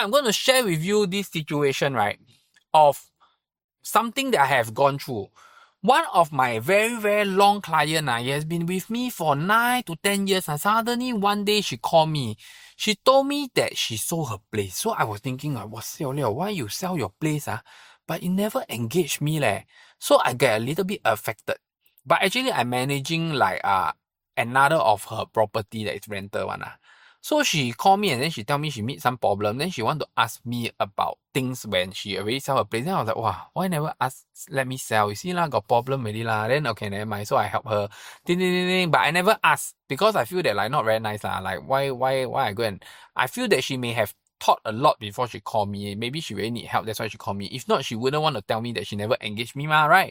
I'm going to share with you this situation, right, of something that I have gone through. One of my very, very long client, he has been with me for 9 to 10 years. And suddenly, one day, she called me. She told me that she sold her place. So I was thinking, why you sell your place? But it never engaged me. So I get a little bit affected. But actually, I'm managing like another of her property that is rental one. So she called me and then she tell me she meet some problem. Then she want to ask me about things when she already sell her place. Then I was like, wow, why never let me sell? You see lah, got problem already lah. Then okay, never mind. So I help her. But I never ask because I feel that like not very nice lah. Like why I go and I feel that she may have thought a lot before she called me. Maybe she really need help. That's why she called me. If not, she wouldn't want to tell me that she never engaged me, right?